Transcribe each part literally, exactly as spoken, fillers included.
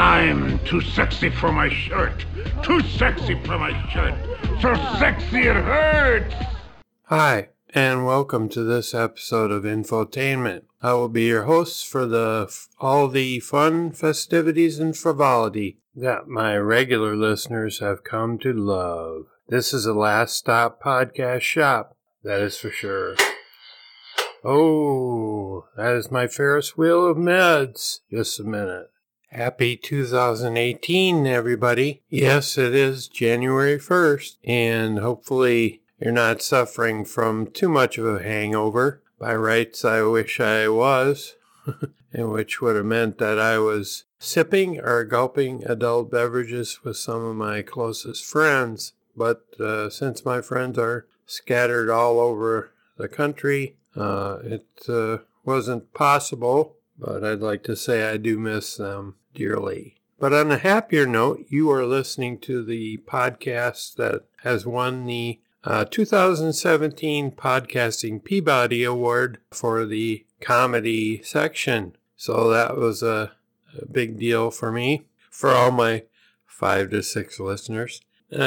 I'm too sexy for my shirt. Too sexy for my shirt. So sexy it hurts. Hi, and welcome to this episode of Infotainment. I will be your host for the all the fun, festivities, and frivolity that my regular listeners have come to love. This is a last stop podcast shop, that is for sure. Oh, that is my Ferris wheel of meds. Just a minute. Happy two thousand eighteen, everybody. Yes, it is January first, and hopefully you're not suffering from too much of a hangover. By rights, I wish I was, and which would have meant that I was sipping or gulping adult beverages with some of my closest friends. But uh, since my friends are scattered all over the country, uh, it uh, wasn't possible. But I'd like to say I do miss them dearly. But on a happier note, you are listening to the podcast that has won the uh, two thousand seventeen Podcasting Peabody Award for the comedy section. So that was a, a big deal for me, for all my five to six listeners.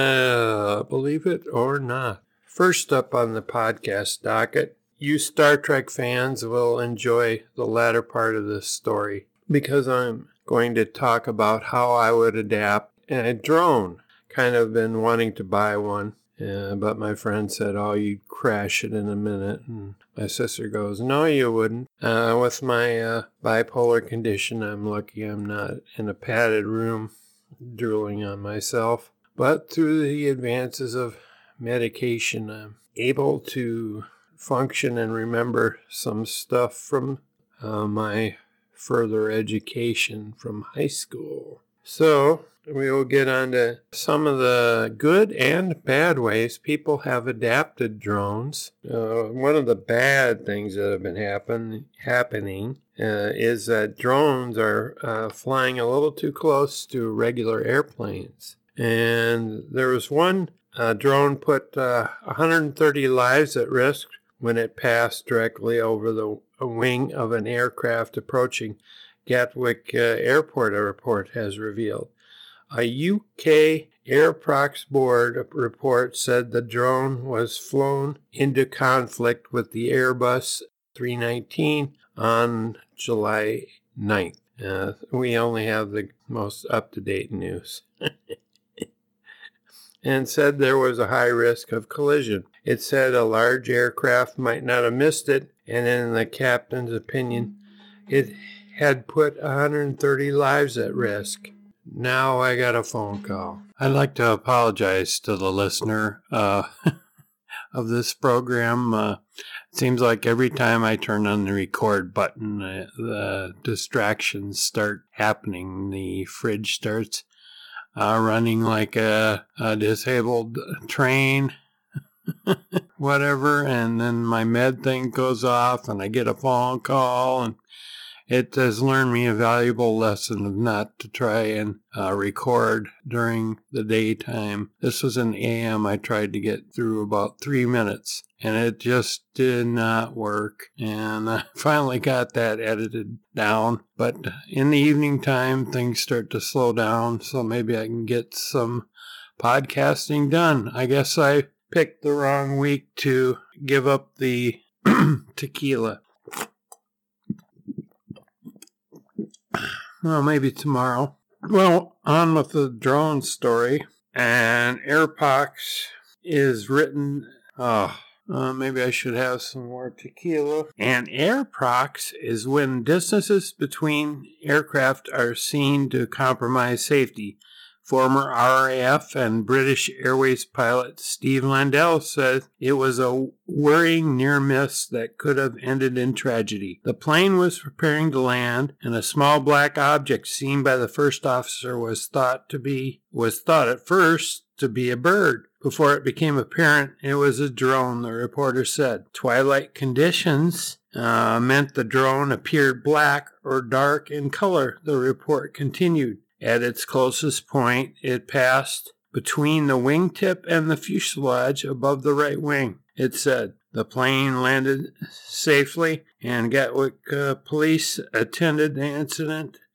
Uh, believe it or not. First up on the podcast docket, you Star Trek fans will enjoy the latter part of this story because I'm going to talk about how I would adapt a drone. Kind of been wanting to buy one, uh, but my friend said, oh, you'd crash it in a minute. And my sister goes, no, you wouldn't. Uh, with my uh, bipolar condition, I'm lucky I'm not in a padded room drooling on myself. But through the advances of medication, I'm able to function and remember some stuff from uh, my further education from high school. So we will get on to some of the good and bad ways people have adapted drones. Uh, one of the bad things that have been happen, happening uh, is that drones are uh, flying a little too close to regular airplanes. And there was one uh, drone put uh, one hundred thirty lives at risk when it passed directly over the wing of an aircraft approaching Gatwick uh, Airport, a report has revealed. A U K Airprox board report said the drone was flown into conflict with the Airbus three nineteen on July ninth. Uh, we only have the most up-to-date news. And said there was a high risk of collision. It said a large aircraft might not have missed it, and in the captain's opinion, it had put one hundred thirty lives at risk. Now I got a phone call. I'd like to apologize to the listener uh, of this program. Uh, it seems like every time I turn on the record button, uh, the distractions start happening. The fridge starts Uh, running like a, a disabled train, whatever, and then my med thing goes off and I get a phone call, and it has learned me a valuable lesson of not to try and uh, record during the daytime. This was an A M I tried to get through about three minutes, and it just did not work. And I finally got that edited down. But in the evening time, things start to slow down, so maybe I can get some podcasting done. I guess I picked the wrong week to give up the tequila. Well, maybe tomorrow. Well, on with the drone story. And Airpox is written... Oh, uh, maybe I should have some more tequila. And airprox is when distances between aircraft are seen to compromise safety. Former R A F and British Airways pilot Steve Landell said it was a worrying near miss that could have ended in tragedy. The plane was preparing to land, and a small black object seen by the first officer was thought to be was thought at first to be a bird. Before it became apparent it was a drone, the reporter said. Twilight conditions uh, meant the drone appeared black or dark in color, the report continued. At its closest point, it passed between the wingtip and the fuselage above the right wing, it said. The plane landed safely, and Gatwick uh, police attended the incident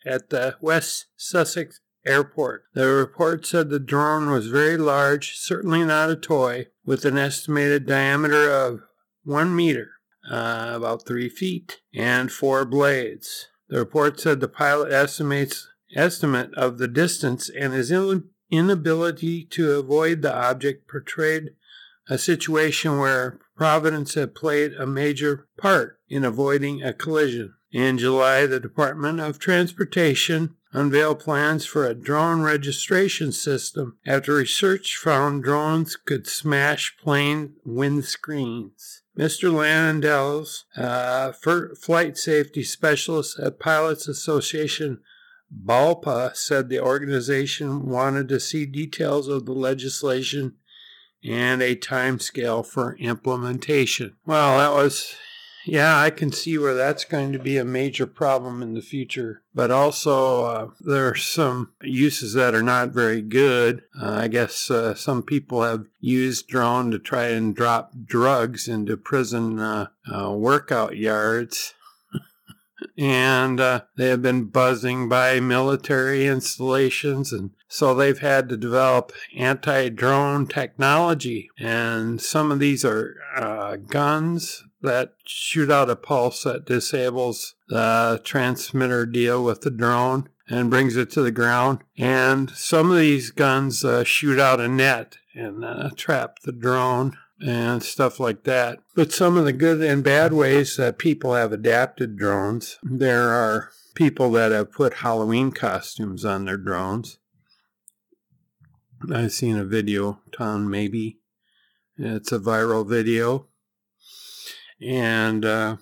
at the West Sussex Airport. The report said the drone was very large, certainly not a toy, with an estimated diameter of one meter, uh, about three feet, and four blades. The report said the pilot estimates estimate of the distance and his inability to avoid the object portrayed a situation where Providence had played a major part in avoiding a collision. In July, the Department of Transportation unveiled plans for a drone registration system after research found drones could smash plane windscreens. Mister Landells, uh, flight safety specialist at Pilots Association BALPA, said the organization wanted to see details of the legislation and a timescale for implementation. Well, that was, yeah, I can see where that's going to be a major problem in the future. But also, uh, there are some uses that are not very good. Uh, I guess uh, some people have used drone to try and drop drugs into prison uh, uh, workout yards. And uh, they have been buzzing by military installations, and so they've had to develop anti-drone technology. And some of these are uh, guns that shoot out a pulse that disables the transmitter deal with the drone and brings it to the ground. And some of these guns uh, shoot out a net and uh, trap the drone and stuff like that. But some of the good and bad ways that people have adapted drones, there are people that have put Halloween costumes on their drones. I've seen a video, Tom, maybe. It's a viral video. And uh,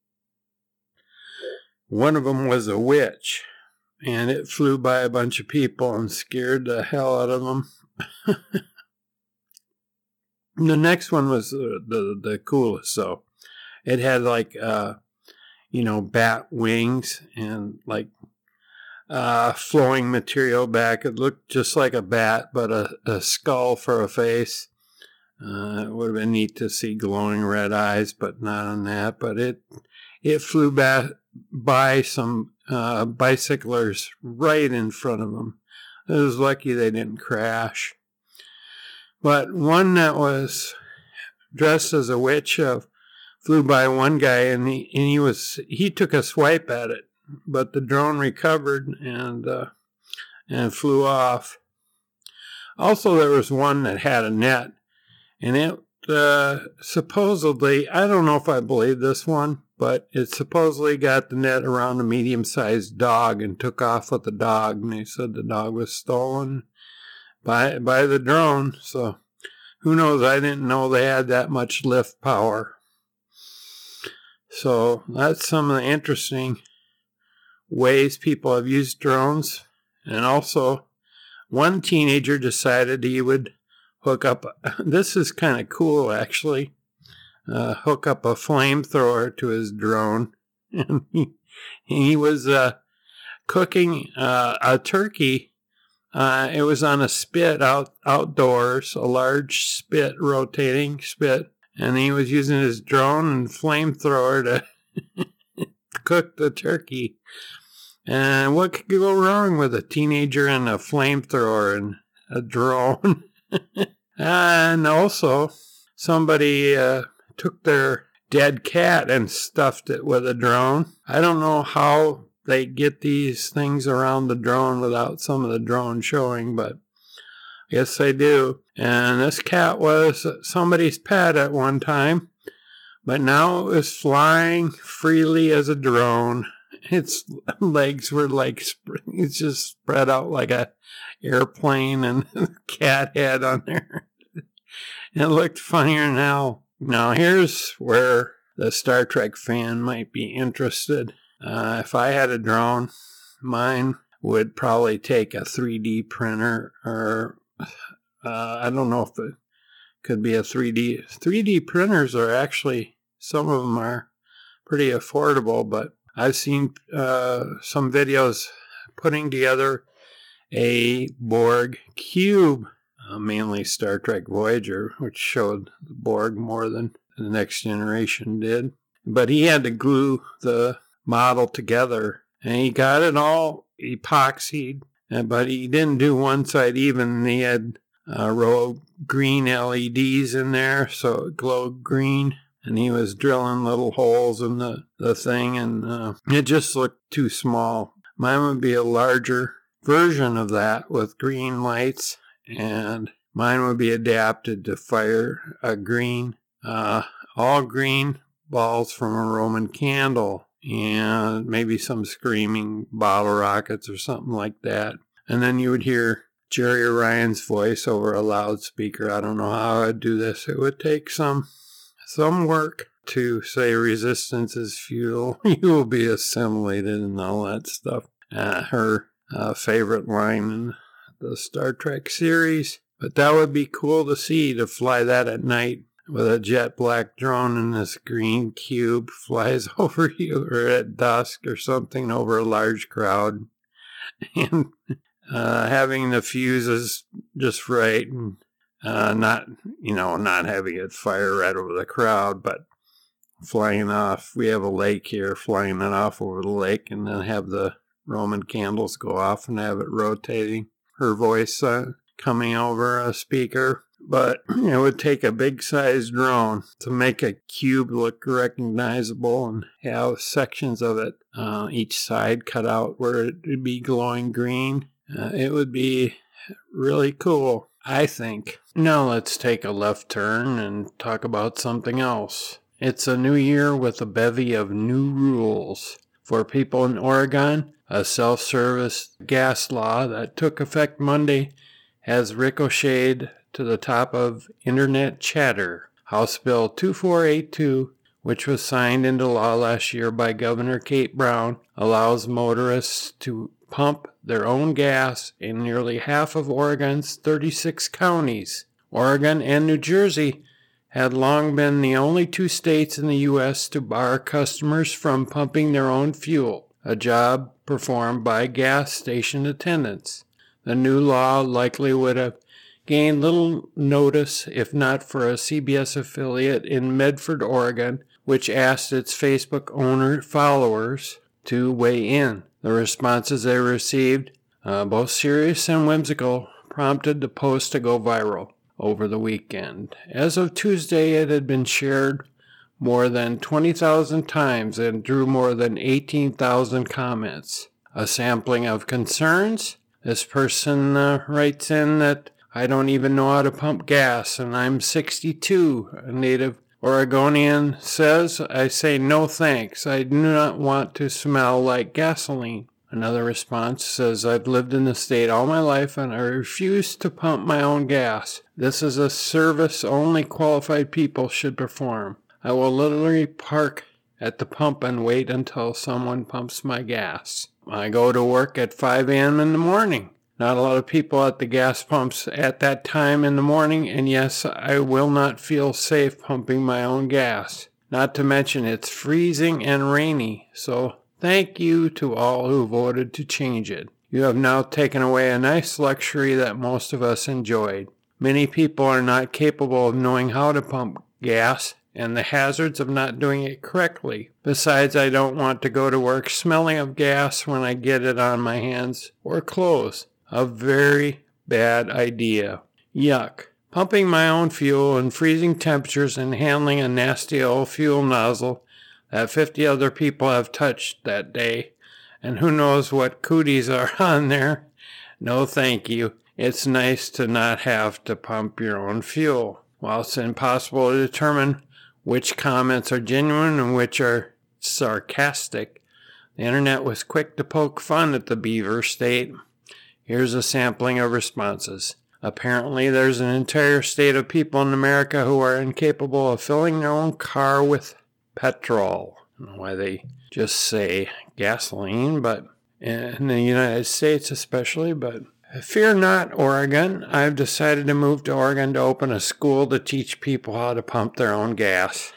one of them was a witch. And it flew by a bunch of people and scared the hell out of them. The next one was the, the, the coolest, so it had like, uh, you know, bat wings and like uh, flowing material back. It looked just like a bat, but a, a skull for a face. Uh, it would have been neat to see glowing red eyes, but not on that. But it it flew back by some uh, bicyclers right in front of them. It was lucky they didn't crash. But one that was dressed as a witch uh, flew by one guy, and he and he was he took a swipe at it, but the drone recovered and uh, and flew off. Also, there was one that had a net, and it uh, supposedly, I don't know if I believe this one, but it supposedly got the net around a medium-sized dog and took off with the dog, and they said the dog was stolen by by the drone. So who knows? I didn't know they had that much lift power. So that's some of the interesting ways people have used drones. And also, one teenager decided he would hook up, this is kind of cool actually, uh, hook up a flamethrower to his drone. And he, he was uh, cooking uh, a turkey. Uh, it was on a spit out outdoors, a large spit, rotating spit, and he was using his drone and flamethrower to cook the turkey. And what could go wrong with a teenager and a flamethrower and a drone? And also, somebody uh, took their dead cat and stuffed it with a drone. I don't know how they get these things around the drone without some of the drone showing, but yes, they do. And this cat was somebody's pet at one time, but now it was flying freely as a drone. Its legs were like, it's just spread out like a airplane, and the cat head on there. It looked funnier now. Now here's where the Star Trek fan might be interested. Uh, if I had a drone, mine would probably take a three D printer, or uh, I don't know if it could be a three D. three D printers are actually, some of them are pretty affordable, but I've seen uh, some videos putting together a Borg cube, uh, mainly Star Trek Voyager, which showed the Borg more than the Next Generation did. But he had to glue the model together, and he got it all epoxied, uh, but he didn't do one side even. He had a row of green L E Ds in there, so it glowed green. And he was drilling little holes in the, the thing, and uh, it just looked too small. Mine would be a larger version of that with green lights, and mine would be adapted to fire a green, uh, all green balls from a Roman candle, and maybe some screaming bottle rockets or something like that. And then you would hear Jerry Ryan's voice over a loudspeaker. I don't know how I'd do this. It would take some some work to say resistance is fuel. You will be assimilated and all that stuff. Uh, her uh, favorite line in the Star Trek series. But that would be cool to see, to fly that at night with a jet black drone, and this green cube flies over you, or at dusk or something over a large crowd. And uh, having the fuses just right, and uh, not, you know, not having it fire right over the crowd, but flying off. We have a lake here, flying it off over the lake, and then have the Roman candles go off and have it rotating. Her voice uh, coming over a speaker. But it would take a big-sized drone to make a cube look recognizable and have sections of it, uh, each side cut out where it would be glowing green. Uh, it would be really cool, I think. Now let's take a left turn and talk about something else. It's a new year with a bevy of new rules. For people in Oregon, a self-service gas law that took effect Monday has ricocheted to the top of internet chatter. House Bill two four eight two, which was signed into law last year by Governor Kate Brown, allows motorists to pump their own gas in nearly half of Oregon's thirty-six counties. Oregon and New Jersey had long been the only two states in the U S to bar customers from pumping their own fuel, a job performed by gas station attendants. The new law likely would have gained little notice if not for a C B S affiliate in Medford, Oregon, which asked its Facebook owner followers to weigh in. The responses they received, uh, both serious and whimsical, prompted the post to go viral over the weekend. As of Tuesday, it had been shared more than twenty thousand times and drew more than eighteen thousand comments. A sampling of concerns. This person uh, writes in that I don't even know how to pump gas, and I'm sixty-two. A native Oregonian says, I say no thanks. I do not want to smell like gasoline. Another response says, I've lived in the state all my life, and I refuse to pump my own gas. This is a service only qualified people should perform. I will literally park at the pump and wait until someone pumps my gas. I go to work at five a.m. in the morning. Not a lot of people at the gas pumps at that time in the morning, and yes, I will not feel safe pumping my own gas. Not to mention it's freezing and rainy, so thank you to all who voted to change it. You have now taken away a nice luxury that most of us enjoyed. Many people are not capable of knowing how to pump gas and the hazards of not doing it correctly. Besides, I don't want to go to work smelling of gas when I get it on my hands or clothes. A very bad idea. Yuck. Pumping my own fuel in freezing temperatures and handling a nasty old fuel nozzle that fifty other people have touched that day, and who knows what cooties are on there. No thank you. It's nice to not have to pump your own fuel. While it's impossible to determine which comments are genuine and which are sarcastic, the internet was quick to poke fun at the Beaver State. Here's a sampling of responses. Apparently, there's an entire state of people in America who are incapable of filling their own car with petrol. I don't know why they just say gasoline, but in the United States especially, but fear not, Oregon. I've decided to move to Oregon to open a school to teach people how to pump their own gas.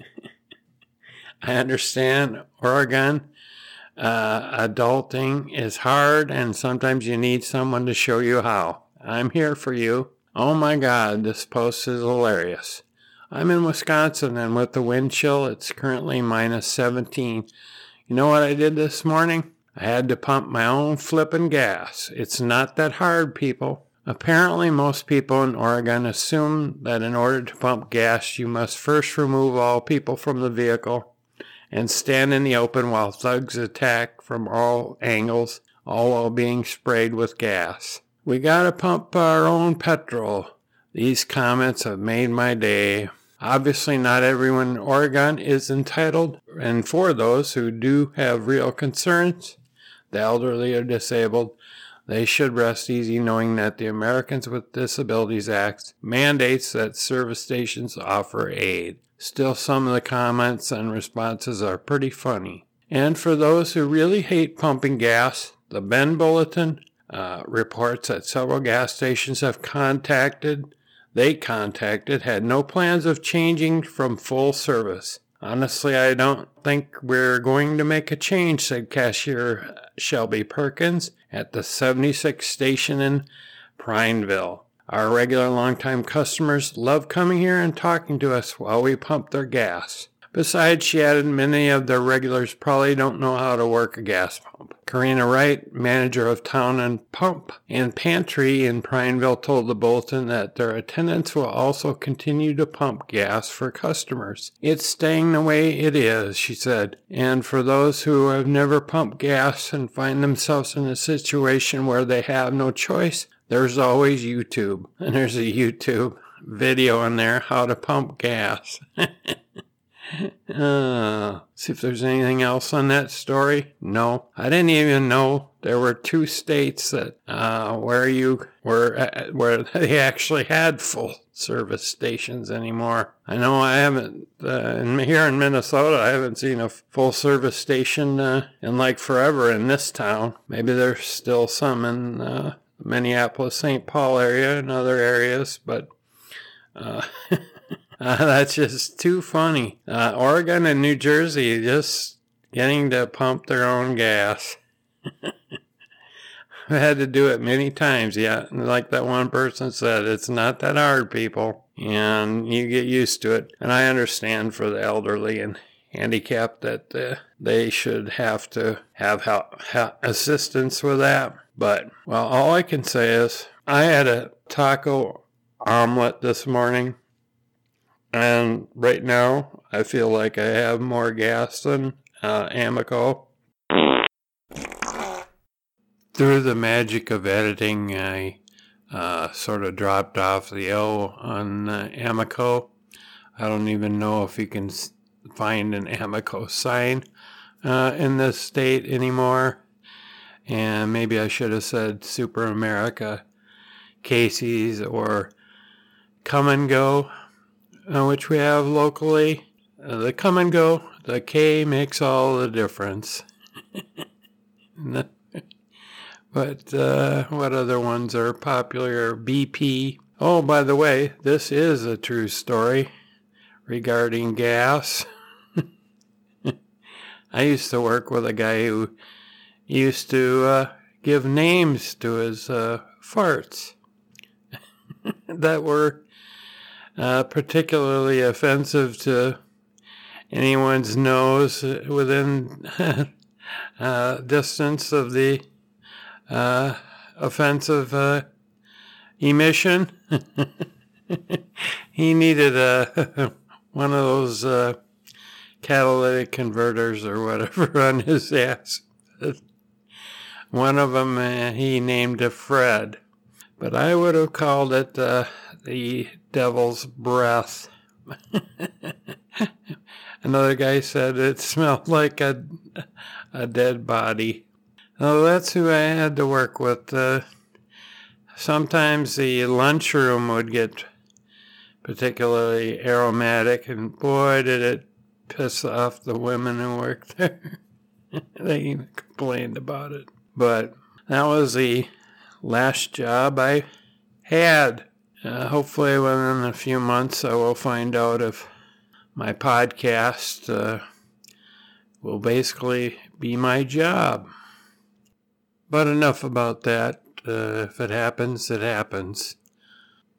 I understand, Oregon. Uh, adulting is hard, and sometimes you need someone to show you how. I'm here for you. Oh my God, this post is hilarious. I'm in Wisconsin, and with the wind chill, it's currently minus seventeen. You know what I did this morning? I had to pump my own flippin' gas. It's not that hard, people. Apparently, most people in Oregon assume that in order to pump gas, you must first remove all people from the vehicle and stand in the open while thugs attack from all angles, all while being sprayed with gas. We gotta pump our own petrol. These comments have made my day. Obviously, not everyone in Oregon is entitled, and for those who do have real concerns, the elderly or disabled, they should rest easy knowing that the Americans with Disabilities Act mandates that service stations offer aid. Still, some of the comments and responses are pretty funny. And for those who really hate pumping gas, the Bend Bulletin uh, reports that several gas stations have contacted They contacted had no plans of changing from full service. Honestly, I don't think we're going to make a change, said cashier Shelby Perkins at the seventy-sixth station in Prineville. Our regular longtime customers love coming here and talking to us while we pump their gas. Besides, she added, many of their regulars probably don't know how to work a gas pump. Karina Wright, manager of Town and Pump and Pantry in Prineville, told the Bulletin that their attendants will also continue to pump gas for customers. It's staying the way it is, she said. And for those who have never pumped gas and find themselves in a situation where they have no choice, there's always YouTube. And there's a YouTube video on there, how to pump gas. Uh, see if there's anything else on that story. No, I didn't even know there were two states that uh, where you were uh, where they actually had full service stations anymore. I know I haven't uh, in, here in Minnesota. I haven't seen a full service station uh, in like forever in this town. Maybe there's still some in uh, Minneapolis, Saint Paul area and other areas, but. Uh, Uh, that's just too funny. Uh, Oregon and New Jersey just getting to pump their own gas. I had to do it many times, yeah. Like that one person said, it's not that hard, people. And you get used to it. And I understand for the elderly and handicapped that uh, they should have to have help, help, assistance with that. But, well, all I can say is I had a taco omelet this morning. And right now, I feel like I have more gas than uh, Amoco. Through the magic of editing, I uh, sort of dropped off the O on uh, Amoco. I don't even know if you can find an Amoco sign uh, in this state anymore. And maybe I should have said Super America, Casey's, or Come and Go. Uh, which we have locally. Uh, the Come and Go, the K makes all the difference. But uh, what other ones are popular? B P. Oh, by the way, this is a true story regarding gas. I used to work with a guy who used to uh, give names to his uh, farts that were Uh, particularly offensive to anyone's nose within uh, distance of the uh, offensive uh, emission. He needed a, one of those uh, catalytic converters or whatever on his ass. One of them uh, he named a Fred, but I would have called it uh, the devil's breath. Another guy said it smelled like a, a dead body. Oh, that's who I had to work with. Uh, sometimes the lunchroom would get particularly aromatic, and boy, did it piss off the women who worked there. They even complained about it. But that was the last job I had. Uh, hopefully within a few months I will find out if my podcast uh, will basically be my job. But enough about that. Uh, if it happens, it happens.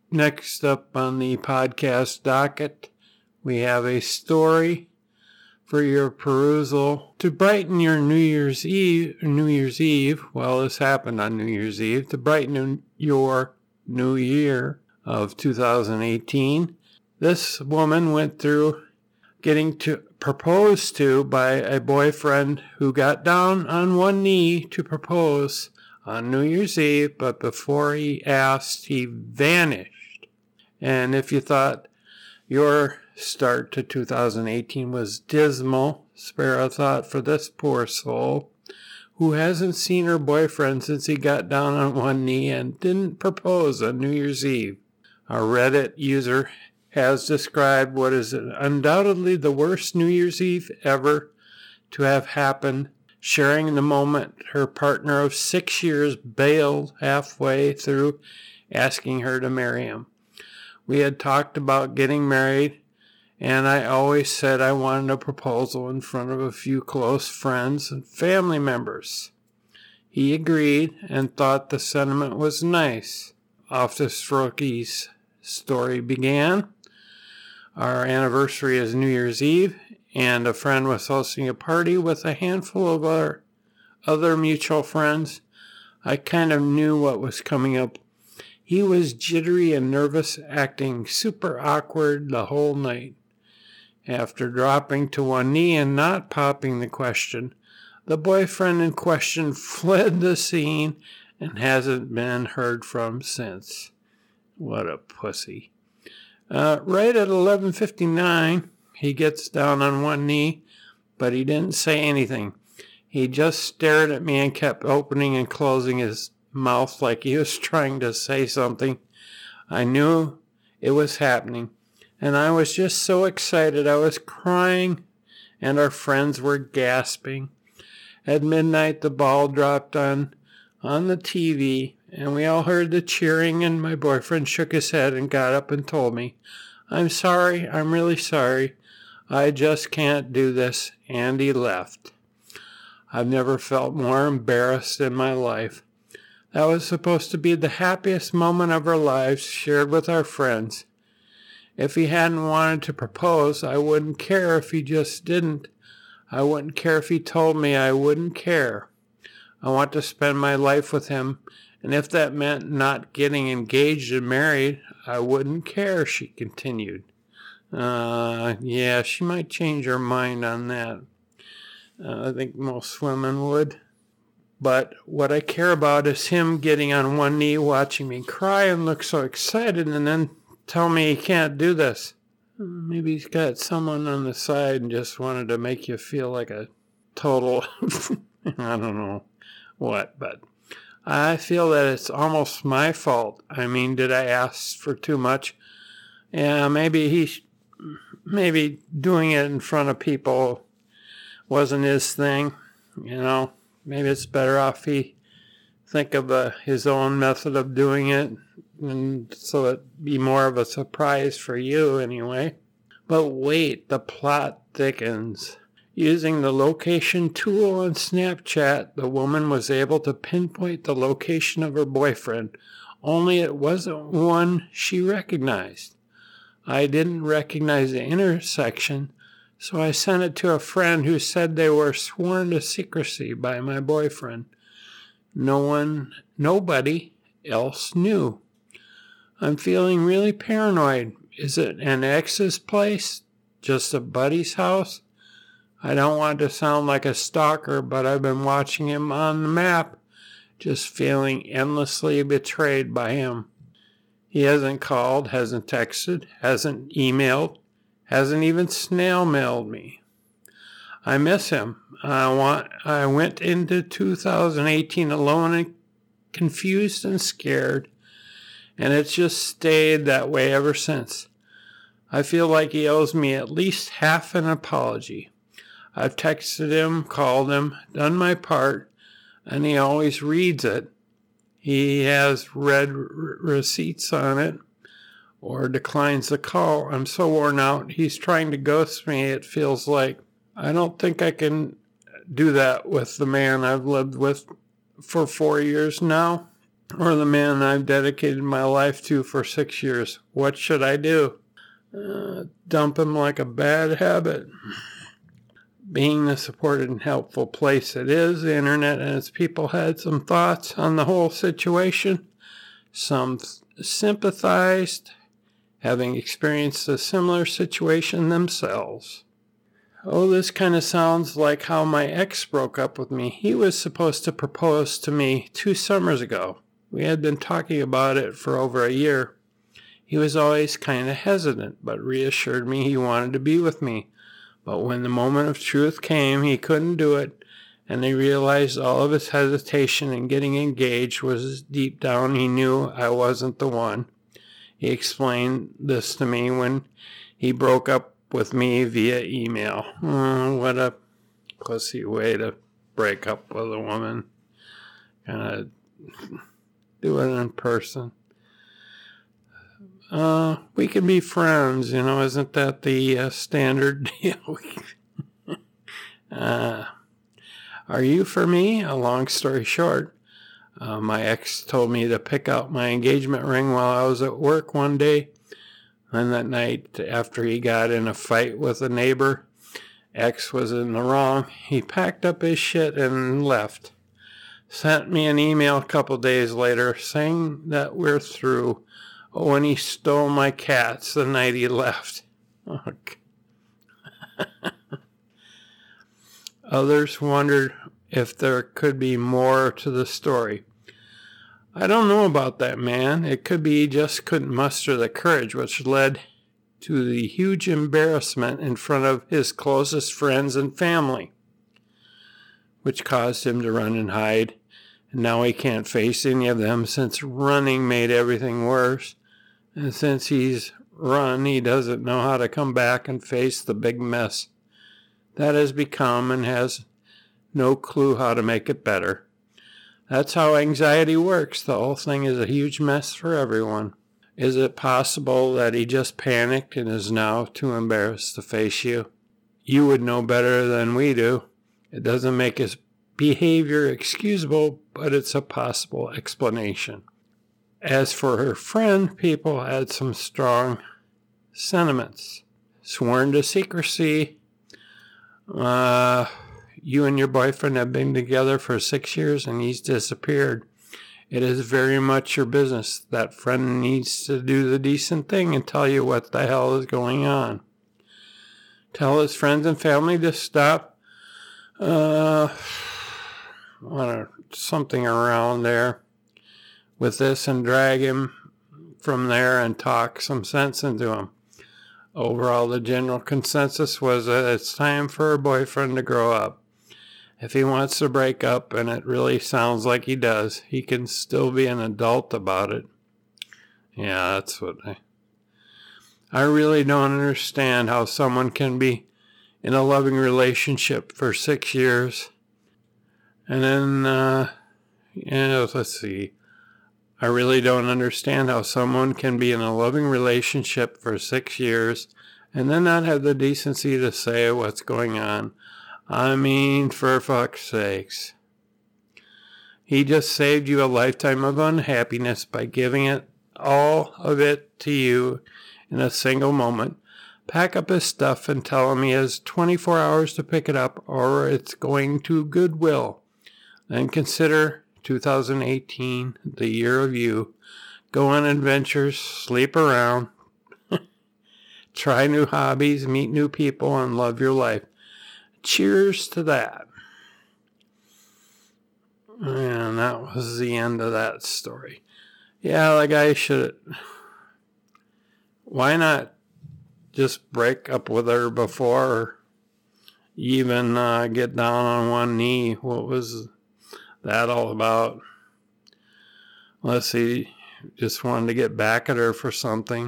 Next up on the podcast docket, we have a story for your perusal. To brighten your New Year's Eve, New Year's Eve, well, this happened on New Year's Eve, to brighten your new year of two thousand eighteen, this woman went through getting to proposed to by a boyfriend who got down on one knee to propose on New Year's Eve, but before he asked, he vanished. And if you thought your start to two thousand eighteen was dismal, spare a thought for this poor soul who hasn't seen her boyfriend since he got down on one knee and didn't propose on New Year's Eve. A Reddit user has described what is undoubtedly the worst New Year's Eve ever to have happened, sharing the moment her partner of six years bailed halfway through asking her to marry him. We had talked about getting married, and I always said I wanted a proposal in front of a few close friends and family members. He agreed and thought the sentiment was nice. Office Rookie's story began. Our anniversary is New Year's Eve, and a friend was hosting a party with a handful of our other mutual friends. I kind of knew what was coming up. He was jittery and nervous, acting super awkward the whole night. After dropping to one knee and not popping the question, the boyfriend in question fled the scene and hasn't been heard from since. What a pussy. Uh, right at eleven fifty-nine, he gets down on one knee, but he didn't say anything. He just stared at me and kept opening and closing his mouth like he was trying to say something. I knew it was happening, and I was just so excited. I was crying, and our friends were gasping. At midnight, the ball dropped on, on the T V, and we all heard the cheering, and my boyfriend shook his head and got up and told me, "I'm sorry, I'm really sorry. I just can't do this," and he left. I've never felt more embarrassed in my life. That was supposed to be the happiest moment of our lives, shared with our friends. If he hadn't wanted to propose, I wouldn't care if he just didn't. I wouldn't care if he told me. I wouldn't care. I want to spend my life with him, and if that meant not getting engaged and married, I wouldn't care, she continued. Uh, yeah, she might change her mind on that. Uh, I think most women would. But what I care about is him getting on one knee, watching me cry and look so excited, and then tell me he can't do this. Maybe he's got someone on the side and just wanted to make you feel like a total, I don't know what, but I feel that it's almost my fault. I mean, did I ask for too much? Yeah, maybe he, maybe doing it in front of people wasn't his thing, you know. Maybe it's better off he think of a, his own method of doing it, and so it'd be more of a surprise for you anyway. But wait, the plot thickens. Using the location tool on Snapchat, the woman was able to pinpoint the location of her boyfriend, only it wasn't one she recognized. I didn't recognize the intersection, so I sent it to a friend who said they were sworn to secrecy by my boyfriend. No one, nobody else knew. I'm feeling really paranoid. Is it an ex's place? Just a buddy's house? I don't want to sound like a stalker, but I've been watching him on the map, just feeling endlessly betrayed by him. He hasn't called, hasn't texted, hasn't emailed, hasn't even snail mailed me. I miss him. I want. I went into two thousand eighteen alone and confused and scared, and it's just stayed that way ever since. I feel like he owes me at least half an apology. I've texted him, called him, done my part, and he always reads it. He has red r- receipts on it, or declines the call. I'm so worn out. He's trying to ghost me, it feels like. I don't think I can do that with the man I've lived with for four years now, or the man I've dedicated my life to for six years. What should I do? Uh, dump him like a bad habit. being the supported and helpful place it is, the internet and its people had some thoughts on the whole situation. Some sympathized, having experienced a similar situation themselves. Oh, this kind of sounds like how my ex broke up with me. He was supposed to propose to me two summers ago. We had been talking about it for over a year. He was always kind of hesitant, but reassured me he wanted to be with me. But when the moment of truth came, he couldn't do it, and he realized all of his hesitation in getting engaged was deep down he knew I wasn't the one. He explained this to me when he broke up with me via email. Oh, what a pussy way to break up with a woman. Kind of do it in person. Uh, we can be friends, you know, isn't that the uh, standard deal? uh, are you for me? A long story short, uh, my ex told me to pick out my engagement ring while I was at work one day. And that night, after he got in a fight with a neighbor, X was in the wrong, he packed up his shit and left. Sent me an email a couple days later saying that we're through. Oh, and he stole my cats the night he left. Okay. Others wondered if there could be more to the story. I don't know about that man. It could be he just couldn't muster the courage, which led to the huge embarrassment in front of his closest friends and family, which caused him to run and hide. And now he can't face any of them since running made everything worse. And since he's run, he doesn't know how to come back and face the big mess that has become and has no clue how to make it better. That's how anxiety works. The whole thing is a huge mess for everyone. Is it possible that he just panicked and is now too embarrassed to face you? You would know better than we do. It doesn't make his behavior excusable, but it's a possible explanation. As for her friend, people had some strong sentiments. Sworn to secrecy. Uh... You and your boyfriend have been together for six years and he's disappeared. It is very much your business. That friend needs to do the decent thing and tell you what the hell is going on. Tell his friends and family to stop uh, something around there with this and drag him from there and talk some sense into him. Overall, the general consensus was that it's time for her boyfriend to grow up. If he wants to break up, and it really sounds like he does, he can still be an adult about it. Yeah, that's what I... I really don't understand how someone can be in a loving relationship for six years. And then, uh, yeah, let's see. I really don't understand how someone can be in a loving relationship for six years and then not have the decency to say what's going on. I mean, for fuck's sakes. He just saved you a lifetime of unhappiness by giving it, all of it, to you in a single moment. Pack up his stuff and tell him he has twenty-four hours to pick it up or it's going to Goodwill. Then consider two thousand eighteen the year of you. Go on adventures, sleep around, try new hobbies, meet new people, and love your life. Cheers to that. And that was the end of that story. Yeah, the guy should... Why not just break up with her before or even uh, get down on one knee? What was that all about? Unless he just wanted to get back at her for something.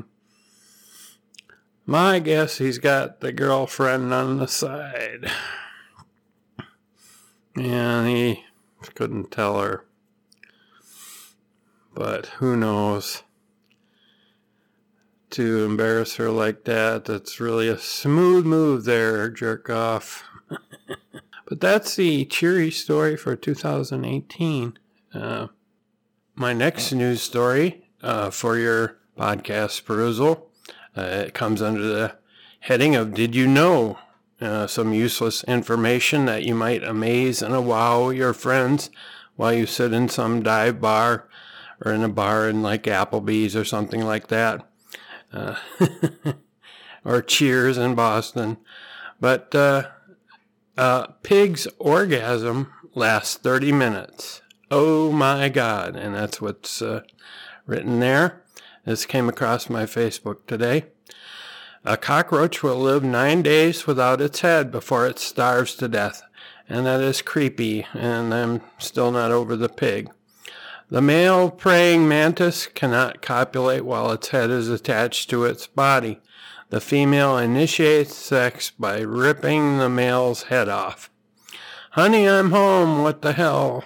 My guess he's got the girlfriend on the side. And he couldn't tell her. But who knows? To embarrass her like that, that's really a smooth move there, jerk off. But that's the cheery story for two thousand eighteen. Uh, my next news story uh, for your podcast perusal, uh, it comes under the heading of Did You Know? uh, some useless information that you might amaze and wow your friends while you sit in some dive bar or in a bar in like Applebee's or something like that. Uh, or Cheers in Boston. But uh, uh, pig's orgasm lasts thirty minutes. Oh my God. And that's what's uh, written there. This came across my Facebook today. A cockroach will live nine days without its head before it starves to death. And that is creepy, and I'm still not over the pig. The male praying mantis cannot copulate while its head is attached to its body. The female initiates sex by ripping the male's head off. Honey, I'm home. What the hell?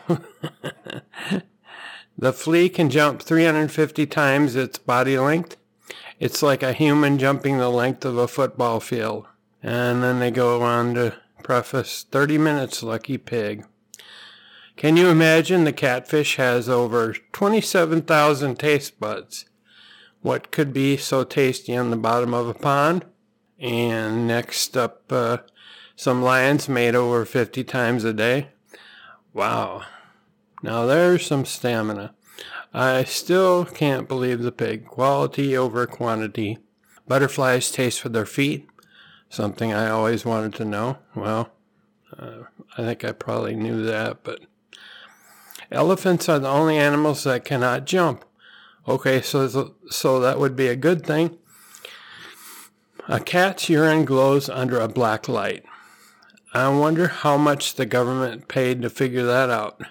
The flea can jump three hundred fifty times its body length. It's like a human jumping the length of a football field. And then they go on to preface, thirty minutes, lucky pig. Can you imagine the catfish has over twenty-seven thousand taste buds? What could be so tasty on the bottom of a pond? And next up, uh, some lions mate over fifty times a day. Wow. Now there's some stamina. I still can't believe the pig. Quality over quantity. Butterflies taste with their feet. Something I always wanted to know. Well, uh, I think I probably knew that, but elephants are the only animals that cannot jump. Okay, so so that would be a good thing. A cat's urine glows under a black light. I wonder how much the government paid to figure that out.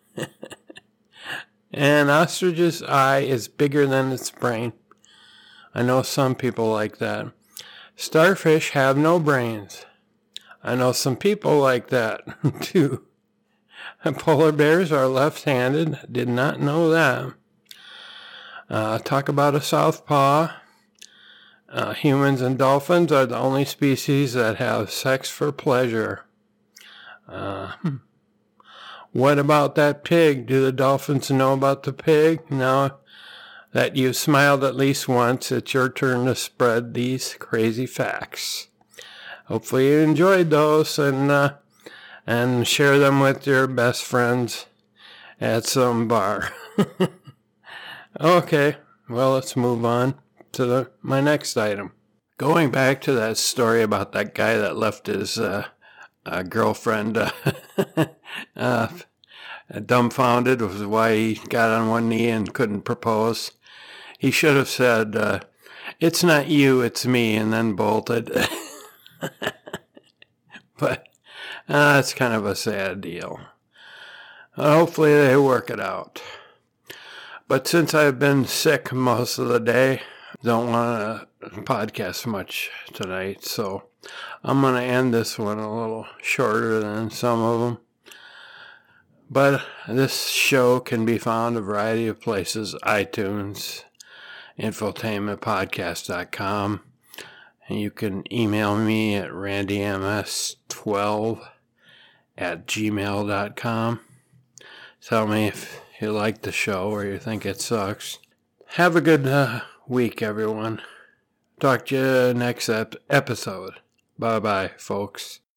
An ostrich's eye is bigger than its brain. I know some people like that. Starfish have no brains. I know some people like that, too. Polar bears are left-handed. Did not know that. Uh, talk about a southpaw. Uh, humans and dolphins are the only species that have sex for pleasure. Uh, what about that pig? Do the dolphins know about the pig? Now that you've smiled at least once, it's your turn to spread these crazy facts. Hopefully you enjoyed those and uh, and share them with your best friends at some bar. Okay, well, let's move on to the, my next item. Going back to that story about that guy that left his uh, uh, girlfriend uh, uh, dumbfounded was why he got on one knee and couldn't propose. He should have said, uh, it's not you, it's me, and then bolted. But uh, it's kind of a sad deal. Uh, hopefully they work it out. But since I've been sick most of the day, don't want to podcast much tonight, so I'm going to end this one a little shorter than some of them. But this show can be found a variety of places: iTunes, infotainment podcast dot com. And you can email me at randy m s twelve at gmail dot com. Tell me if you like the show or you think it sucks. Have a good uh, week, everyone. Talk to you next ep- episode. Bye-bye, folks.